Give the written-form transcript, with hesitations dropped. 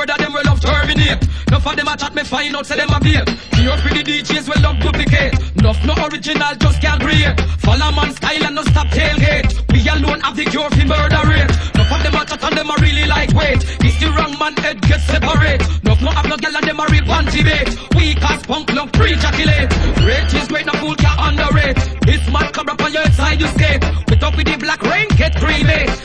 word of them will love terminate. Enough of them a chat me find out say them a bail. Pure for the DJs will love duplicate. Enough no original just can't create. Follow man style and no stop tailgate. We alone have the cure for murder rate. Enough of them a chat and them a really lightweight. This the wrong man head get separate. Enough no have no girl and them a real panty bait. Weak as punk love pre-ejaculate. Rate is great, no fool can underrate. This man come up on your side you skate. With up with the black rain get creamy.